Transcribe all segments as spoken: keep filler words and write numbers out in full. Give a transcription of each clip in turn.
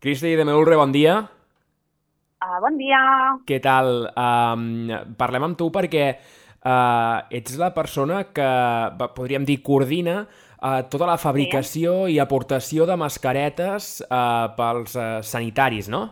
Cristi de Meulre, bon dia. Uh, bon dia. Què tal? Um, parlem amb tu perquè uh, ets la persona que, podríem dir, coordina uh, tota la Sí. fabricació i aportació de mascaretes uh, pels uh, sanitaris, no?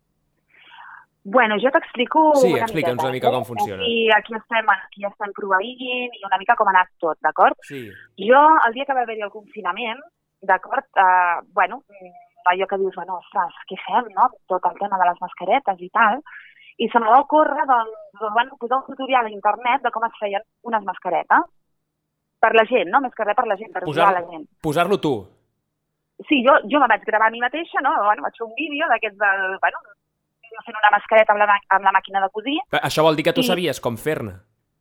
Bueno, jo t'explico Sí, una explica'ns miqueta. una mica Eh? com funciona. Aquí, aquí, estem, aquí estem proveint i una mica com ha anat tot, d'acord? Sí. Jo, el dia que va haver-hi el confinament, d'acord, uh, bueno, allò que dius, bueno, ostres, què fem, no? Tot el tema de les mascaretes i tal, i se me va ocórrer, doncs, bueno, posar un tutorial a internet de com es feien unes mascaretes. Per la gent, no? Més que res per la gent, per Posar, ajudar la gent. Posar-lo tu. Sí, jo, jo me vaig gravar a mi mateixa, no? Bueno, vaig fer un vídeo d'aquests del, bueno, fent una mascareta amb la, amb la màquina de cosir. Això vol dir que tu I... sabies com fer-ne.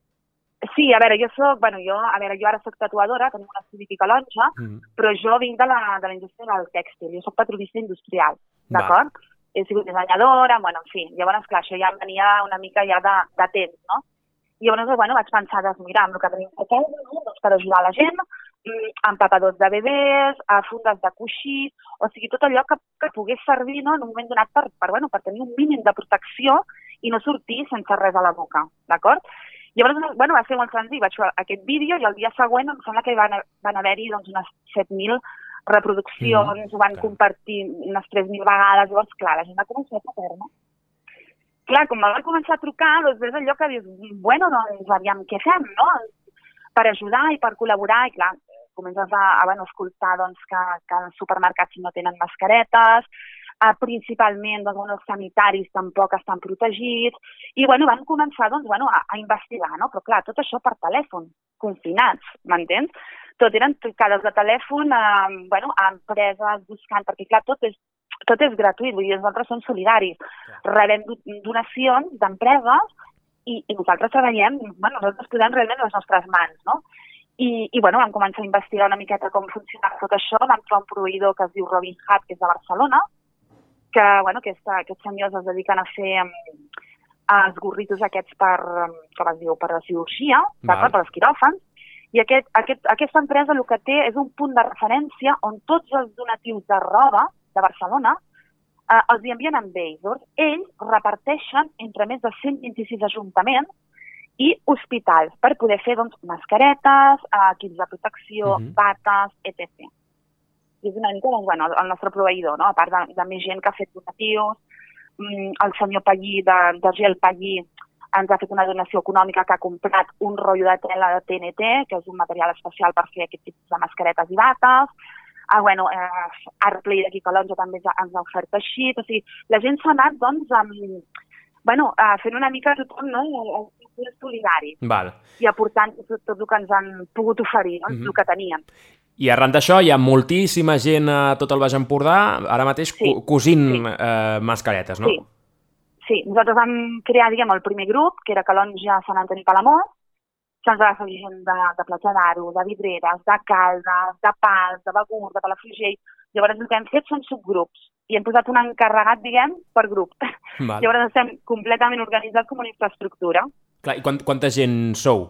Sí, a veure, jo soc, bueno, jo, a veure, jo ara soc tatuadora, tenim un estudi aquí a Calonge, mm. però jo vinc de la, de la indústria del tèxtil, jo soc patronista industrial, d'acord? He sigut dissenyadora, bueno, en fi, llavors, clar, això ja em venia una mica ja de, de temps, no? I llavors, bueno, vaig pensar, doncs, mira, amb el que tenim a casa, no? Doncs per ajudar la gent, empapadors de bebès, fundes de coixí, o sigui, tot allò que, que pogués servir, no?, en un moment donat per, per, bueno, per tenir un mínim de protecció i no sortir sense res a la boca, d'acord? Llavors, bueno, va ser molt senzill, vaig fer aquest vídeo i el dia següent em sembla que van, van haver-hi doncs, unes set mil reproduccions, mm, ho van clar. compartir unes tres mil vegades, llavors, clar, la gent va començar a saber-me. Clar, com va començar a trucar, doncs és allò que dius, bueno, doncs aviam què fem, no?, per ajudar i per col·laborar, i clar, comences a, a bueno, escoltar doncs, que, que els supermercats no tenen mascaretes, Uh, principalment doncs, bueno, els sanitaris tampoc estan protegits, i bueno, van començar doncs, bueno, a, a investigar, no? Però clar, tot això per telèfon, confinats, m'entens? Tot eren trucades de telèfon a, bueno, a empreses buscant, perquè clar, tot és, tot és gratuït, vull dir, nosaltres som solidaris, rebem donacions d'empreses i, i nosaltres treballem, bueno, nosaltres posem realment les nostres mans, no? I, i bueno, vam començar a investigar una miqueta com funcionava tot això, vam trobar un proveïdor que es diu Robin Hood, que és de Barcelona, que bueno, aquesta, aquests senyors es dediquen a fer um, els gorritos aquests per, um, com es diu, per la cirurgia, per els quiròfans, i aquest, aquest, aquesta empresa el que té és un punt de referència on tots els donatius de roba de Barcelona uh, els hi envien amb ells. Llavors, ells reparteixen entre més de cent vint-i-sis ajuntaments i hospitals per poder fer doncs, mascaretes, uh, equips de protecció, mm-hmm. bates, etcètera. I és una mica doncs, bueno, el nostre proveïdor, no? A part de, de més gent que ha fet donatius, el senyor Pallí, de, de Gel Pallí, ens ha fet una donació econòmica que ha comprat un rotllo de tela de T N T, que és un material especial per fer aquest tipus de mascaretes i bates. Ah, bueno, eh, Artplay d'aquí Calonge també ens ha ofert així. O sigui, la gent s'ha anat, doncs, amb, bueno, eh, fent una mica tothom, no?, els solidaris. Val. I aportant tot, tot el que ens han pogut oferir, no?, mm-hmm. el que tenien. I arran d'això hi ha moltíssima gent a tot el Baix Empordà, ara mateix sí, cosint sí. Eh, mascaretes, no? Sí. sí, nosaltres vam crear, diguem, el primer grup, que era Calonge, Sant Antoni, Palamós, se'ns va fer gent de, de Platja d'Aro, de Vidreres, de Caldes, de Pals, de Begur, de Palafrugell. Llavors el que hem fet són subgrups i hem posat un encarregat, diguem, per grup. Val. Llavors estem completament organitzats com una infraestructura. Clar, i quant, quanta gent sou?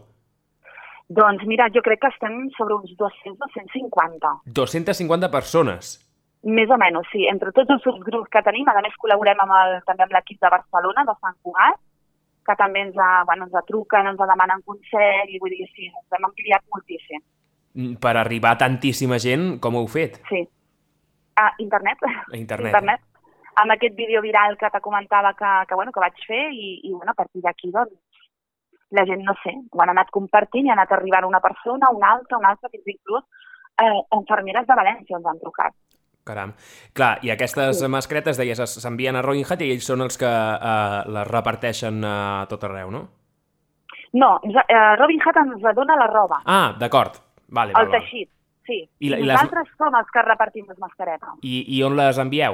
Doncs mira, jo crec que estem sobre uns dos-cents a dos-cents cinquanta. dos-cents cinquanta persones? Més o menys, sí. Entre tots els subgrups que tenim, a més col·laborem amb el, també amb l'equip de Barcelona, de Sant Cugat, que també ens, ha, bueno, ens truquen, ens demanen consell, i vull dir, sí, ens hem ampliat moltíssim. Per arribar a tantíssima gent, com ho heu fet? Sí. A internet. A internet. internet. Amb aquest vídeo viral que te comentava que, que, bueno, que vaig fer, i, i bueno, a partir d'aquí, doncs, la gent, no sé, ho han anat compartint i ha anat arribant una persona, una altra, una altra, fins inclús eh, infermeres de València ens han trucat. Caram. Clar, i aquestes sí. mascaretes, deies, s'envien a Robin Hood i ells són els que eh, les reparteixen a tot arreu, no? No, eh, Robin Hood ens dona la roba. Ah, d'acord. Vale, el val, teixit, sí. I, I nosaltres les... som els que repartim les mascaretes. I, I on les envieu?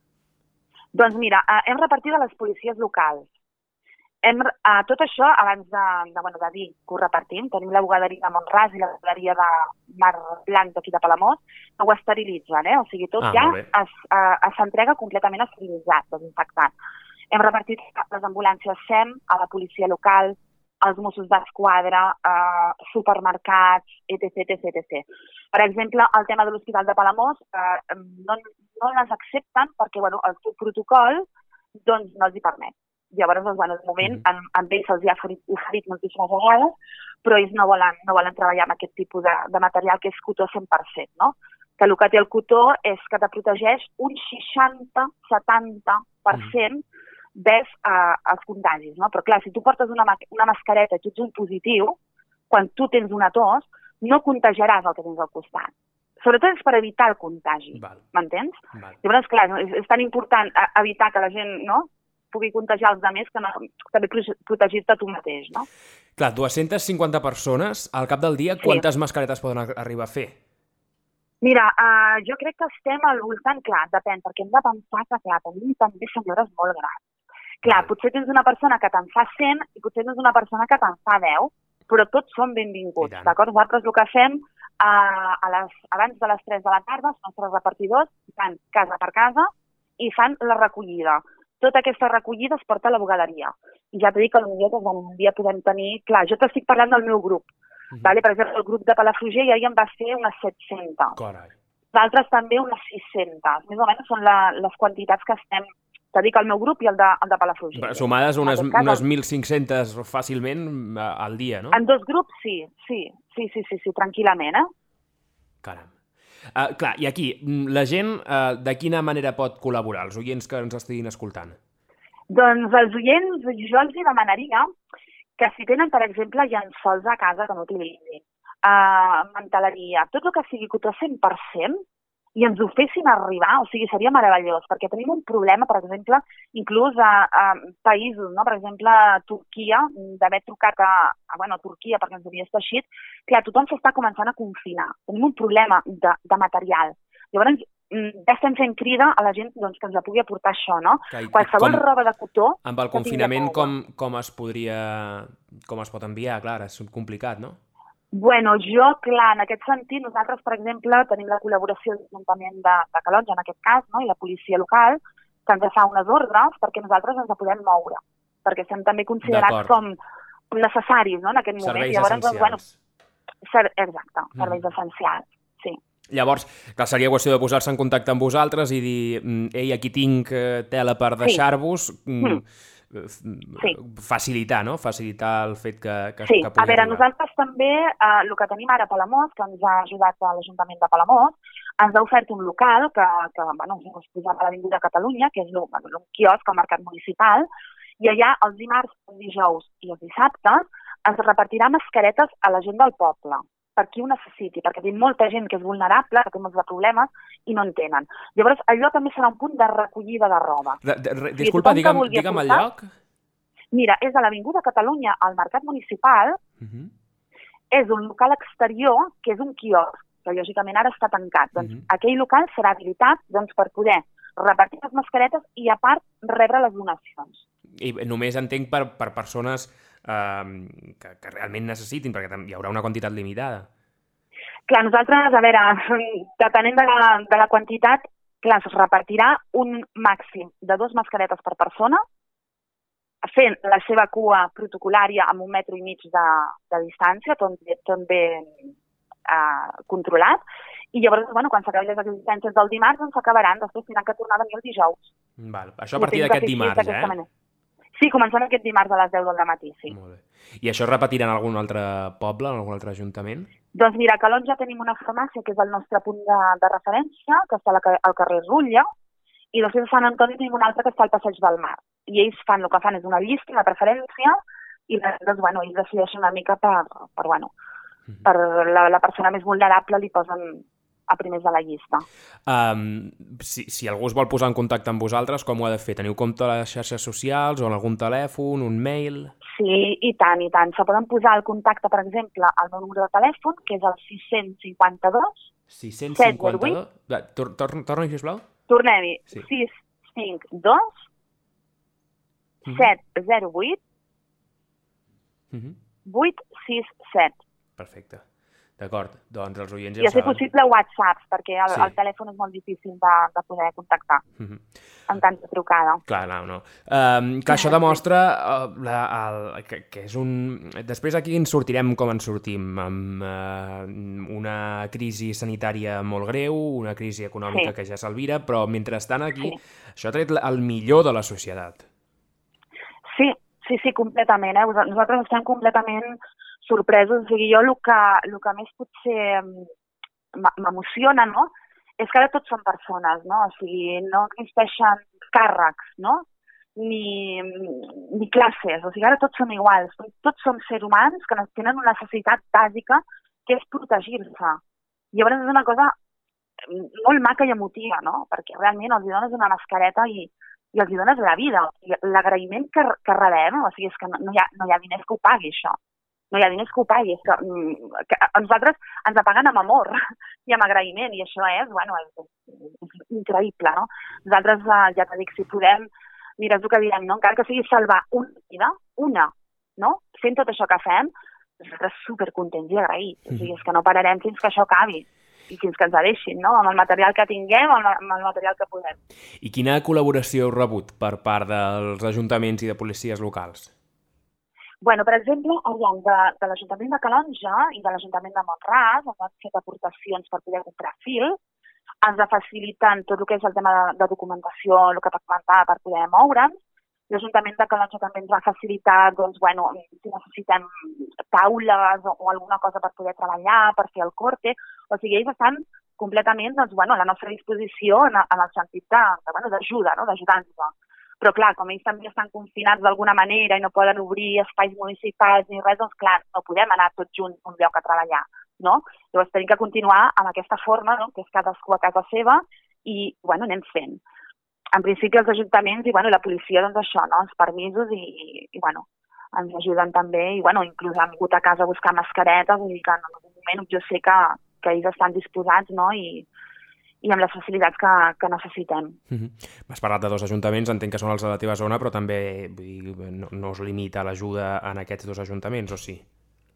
Doncs mira, eh, hem repartit a les policies locals. Hem, uh, tot això, abans de, de, bueno, de dir que ho repartim, tenim la bugaderia de Montràs i la bugaderia de Mar Blanc d'aquí de Palamós, que ho esterilitzen, eh? O sigui, tot ah, ja s'entrega uh, completament esterilitzat, desinfectat. Hem repartit les ambulàncies S E M a la policia local, als Mossos d'Esquadra, uh, supermercats, etcètera, etcètera. Per exemple, el tema de l'Hospital de Palamós, uh, no, no les accepten perquè bueno, el seu protocol doncs, no els hi permet. Llavors, doncs, bueno, de moment, mm. amb, amb ells se'ls ha oferit moltíssimes vegades, però ells no volen, no volen treballar amb aquest tipus de, de material que és cotó cent per cent, no? Que el que té el cotó és que te protegeix un seixanta a setanta per cent vers uh, els contagis, no? Però clar, si tu portes una, una mascareta i tu ets un positiu, quan tu tens una tos, no contagiaràs el que tens al costat. Sobretot és per evitar el contagi, m'entens? Llavors, clar, és, és tan important evitar que la gent no, pugui contagiar els altres que no, també protegir-te tu mateix, no? Clar, dues-centes cinquanta persones, al cap del dia, quantes sí. mascaretes poden arribar a fer? Mira, uh, jo crec que estem al voltant, clar, depèn, perquè hem de pensar que, clar, tenim també senyores molt grans. Clar, potser tens una persona que te'n fa cent i potser tens una persona que te'n fa deu, però tots són benvinguts, d'acord? Nosaltres el que fem uh, a les, abans de les tres de la tarda, els nostres repartidors van casa per casa i fan la recollida. Tota aquesta recollida es porta a la bugaderia. I ja t'he dit que potser doncs, un dia podem tenir... Clar, jo t'estic parlant del meu grup. Mm-hmm. Vale? Per exemple, el grup de Palafrugell ja en va ser unes set-centes. Carai. D'altres també unes sis-centes. Més o menys són la, les quantitats que estem... T'he dit que el meu grup i el de, el de Palafrugell. Sumades unes, cas, unes mil cinc-centes fàcilment al dia, no? En dos grups sí, sí, sí, sí, sí, sí tranquil·lament, eh? Caram. Uh, clar, i aquí, la gent uh, de quina manera pot col·laborar, els oients que ens estiguin escoltant? Doncs els oients, jo els demanaria que si tenen, per exemple, llençols a casa que no utilitzin, uh, manteleria, tot el que sigui cotó cent per cent, i ens ho fessin arribar, o sigui, seria meravellós, perquè tenim un problema, per exemple, inclús a, a països, no? Per exemple, a Turquia, d'haver trucat a, a, bueno, a Turquia perquè ens havia estat clar, tothom s'està començant a confinar. Tenim un problema de, de material. Llavors, ja estem fent crida a la gent doncs, que ens la pugui aportar això, no? Que, Qualsevol com, roba de cotó... Amb el confinament, com, com es podria... com es pot enviar? Clar, és complicat, no? Bueno, jo, clar, en aquest sentit, nosaltres, per exemple, tenim la col·laboració de l'Ajuntament de, de Calonge, en aquest cas, no? I la policia local, que ens fa unes ordres perquè nosaltres ens la podem moure, perquè estem també considerats com necessaris, no?, en aquest moment. Serveis Llavors, essencials. Bueno, ser, exacte, serveis mm. essencials, sí. Llavors, clar, seria qüestió de posar-se en contacte amb vosaltres i dir, ei, aquí tinc tela per deixar-vos... Sí. Mm. Sí. Facilitar, no? Facilitar el fet que, que, sí. que pugui a veure, arribar. Nosaltres també, eh, el que tenim ara a Palamós, que ens ha ajudat a l'Ajuntament de Palamós, ens ha ofert un local que, que bueno, us posem a l'Avinguda Catalunya, que és un, bueno, un quiosc al mercat municipal, i allà els dimarts, els dijous i els dissabtes es repartirà mascaretes a la gent del poble, per qui ho necessiti, perquè tenim molta gent que és vulnerable, que té molts de problemes i no en tenen. Llavors, allò també serà un punt de recollida de roba. De, de, de, disculpa, digue'm, digue'm el lloc. Mira, és a l'Avinguda Catalunya, al Mercat Municipal, uh-huh. és un local exterior, que és un quiosc, que lògicament ara està tancat. Doncs uh-huh. aquell local serà habilitat doncs, per poder repartir les mascaretes i, a part, rebre les donacions. I només entenc per, per persones eh, que, que realment necessitin, perquè hi haurà una quantitat limitada. Clar, nosaltres, a veure, depenent de la, de la quantitat, clar, es repartirà un màxim de dues mascaretes per persona, fent la seva cua protocolària amb un metro i mig de, de distància, tot, tot ben eh, controlat, i llavors, bueno, quan s'acabin les existències del dimarts, doncs s'acabaran, després tindran que tornar a venir el dijous. Val. Això a partir d'aquest dimarts, eh? Manera. Sí, començant aquest dimarts a les deu del matí, sí. Molt bé. I això es repetirà en algun altre poble, en algun altre ajuntament? Doncs mira, a Calonge ja tenim una farmàcia que és el nostre punt de, de referència, que està al carrer Rutlla, i després a Sant Antoni tenim un altre que està al Passeig del Mar. I ells fan, el que fan és una llista de preferència i doncs, bueno, ells decideixen una mica per, per, bueno, mm-hmm. per la, la persona més vulnerable li posen a primers de la llista. Um, si, si algú es vol posar en contacte amb vosaltres, com ho ha de fer? Teniu compte a les xarxes socials o en algun telèfon, un mail? Sí, i tant, i tant. Se poden posar el contacte, per exemple, al meu número de telèfon, que és el sis-cents cinquanta-dos sis-cents cinquanta-dos? Torna, torna, sisplau. Tornem-hi. Sí. sis cinc dos set zero vuit vuit sis set. Perfecte. D'acord, doncs els oients ja I ho a ser saben. possible whatsapps, perquè el, Sí. el telèfon és molt difícil de, de poder contactar Mm -hmm. en tanta trucada. Clar, no, no. Um, que això demostra uh, la, el, que, que és un... Després aquí ens sortirem com ens sortim, amb uh, una crisi sanitària molt greu, una crisi econòmica sí. que ja s'alvira, però mentrestant aquí sí. això ha tret el millor de la societat. Sí, sí, sí, completament. Eh? Nosaltres estem completament sorpresos. O sigui, jo el que, el que més potser m'emociona, no?, és que ara tots són persones, no? O sigui, no existeixen càrrecs, no?, ni, ni classes. O sigui, ara tots som iguals. Tots som sers humans que tenen una necessitat bàsica que és protegir-se. Llavors és una cosa molt maca i emotiva, no?, perquè realment els dones una mascareta i, i els dones la vida. L'agraïment que, que rebem, o sigui, és que no, no, hi ha, no hi ha diners que ho pagui, això. No hi ha diners que ho pagui, és que, que a nosaltres ens paguen amb amor i amb agraïment, i això és, bueno, és, és increïble, no? Nosaltres, ja t'ho dic, si podem, mira, és el que diem, no?, encara que sigui salvar una vida, una, no?, fent tot això que fem, nosaltres supercontents i agraïts, o sigui, és que no pararem fins que això acabi i fins que ens deixin, no?, amb el material que tinguem, amb el material que podem. I quina col·laboració heu rebut per part dels ajuntaments i de policies locals? Bueno, per exemple, aviam, de, de l'Ajuntament de Calonge i de l'Ajuntament de Mont-ras ens han fet aportacions per poder comprar fil, ens faciliten tot el que és el tema de, de documentació, el que t'ha comentat, per poder moure'ns. L'Ajuntament de Calonge també ens va facilitar, doncs, bueno, si necessitem taules o, o alguna cosa per poder treballar, per fer el corte. O sigui, ells estan completament, doncs, bueno, a la nostra disposició en, en el sentit de, de, bueno, d'ajuda, no?, d'ajudar-nos. Però, clar, com ells també estan confinats d'alguna manera i no poden obrir espais municipals ni res, doncs, clar, no podem anar tots junts a un lloc a treballar, no? Llavors, tenim que continuar amb aquesta forma, no?, que és cadascú a casa seva i, bueno, anem fent. En principi, els ajuntaments i, bueno, la policia, doncs, això, no?, els permisos i, i, i bueno, ens ajuden també i, bueno, inclús han vingut a casa a buscar mascaretes, vull dir que en algun moment jo sé que, que ells estan disposats, no?, i i amb les facilitats que, que necessitem. Mm-hmm. M'has parlat de dos ajuntaments, entenc que són els de la teva zona, però també vull dir, no, no us limita l'ajuda en aquests dos ajuntaments, o sí?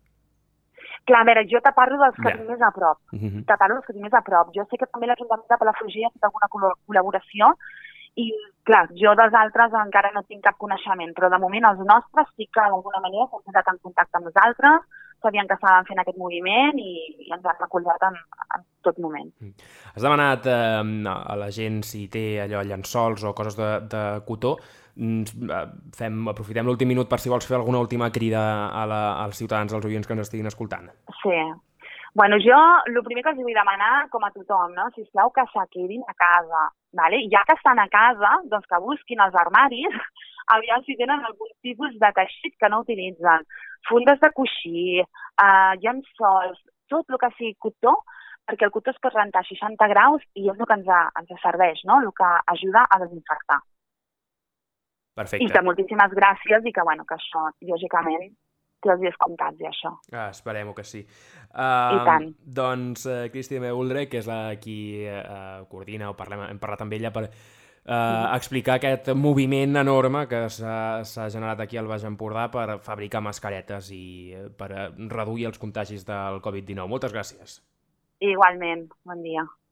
Clar, a veure, jo te parlo dels que tinc més a prop. Mm-hmm. Te parlo dels que tinc més a prop. Jo sé que també l'Ajuntament de Palafrugell ha fet alguna col·laboració i, clar, jo dels altres encara no tinc cap coneixement, però de moment els nostres sí que d'alguna manera s'han posat en contacte amb nosaltres, sabien que estàvem fent aquest moviment i, i ens han recolzat en, en tot moment. Has demanat eh, a la gent si té allò llençols o coses de, de cotó. Fem, aprofitem l'últim minut per si vols fer alguna última crida a la, als ciutadans, als oients que ens estiguin escoltant. Sí. Bueno, jo el primer que els vull demanar, com a tothom, no?, sisplau, que s'aquedin a casa, ¿vale? I ja que estan a casa, doncs que busquin els armaris, aviam si tenen algun tipus de teixit que no utilitzen. Fundes de coixí, eh, llençols, tot el que sigui cotó, perquè el cotó es pot rentar a seixanta graus i és el que ens, ens serveix, no?, el que ajuda a desinfectar. Perfecte. I que moltíssimes gràcies i que, bueno, que això, lògicament, té els dies comptats i això. Ah, esperem que sí. Uh, I tant. Doncs uh, Cristina Mehuldre, que és la qui uh, coordina, o parlem, hem parlat amb ella per uh, mm. explicar aquest moviment enorme que s'ha generat aquí al Baix Empordà per fabricar mascaretes i per reduir els contagis del covid dinou. Moltes gràcies. Igualment. Bon dia.